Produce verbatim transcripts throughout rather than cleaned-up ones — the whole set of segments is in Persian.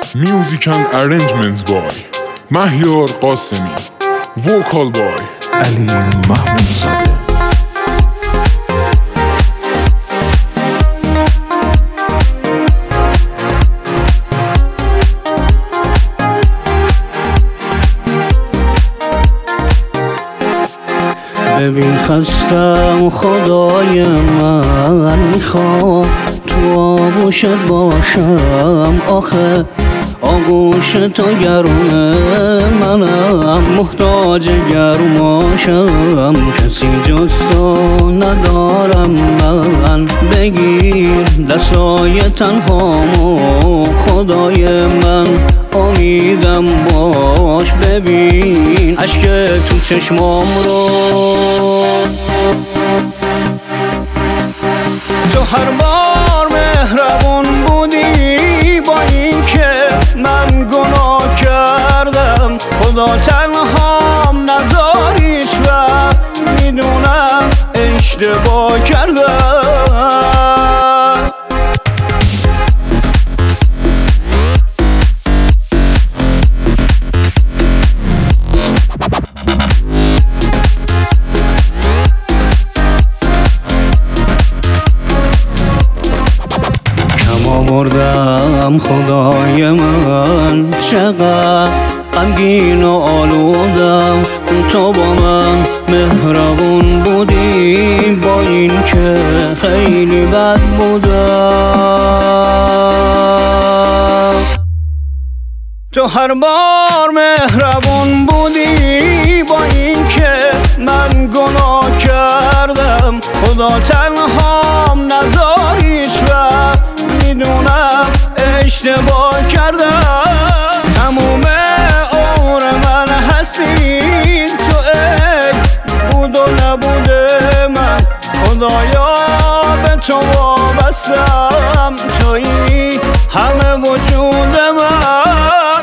Music and arrangements by مهیار قاسمی. Vocal by علی محمود صادق. ببین خستم خدای من، میخوام تو آغوشت باشم. آخه آغوش تو گرمه، منم محتاج گرماشم. کسی جز تو ندارم من، بگیر دستای تنهامو خدای من. امیدم باش، ببین عشق تو چشمام رو. تو هر بار مهربون بودی، با این که من گناه کردم. خدا تنهام نداری هیچ وقت، میدونم اشتباه کردم. آوردم خدای من، چقدر غمگین و آلودم. تو با من مهربون بودی، با این که خیلی بد بودم. تو هر بار مهربون بودی، با این که من گناه کردم. خدا تنهام نداری هیچ وقت، میدونم اشتباه کردم. تموم عمر من هستی تو، ای بود و نبوده من. خدایا به تو وابستم، تویی همه وجود من.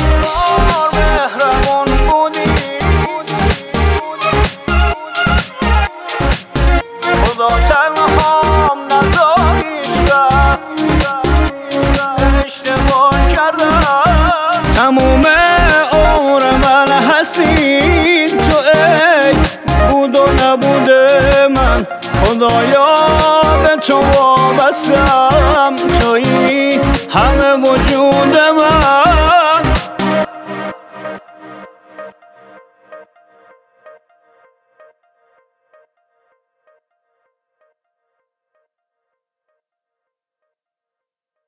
مهربون بودی، خدا تنهام نداری هیچ وقت، اشتباه کردم. تموم عمر من هستی تو، ای بود و نبوده من. خدایا به تو وابستم، تویی همه وجود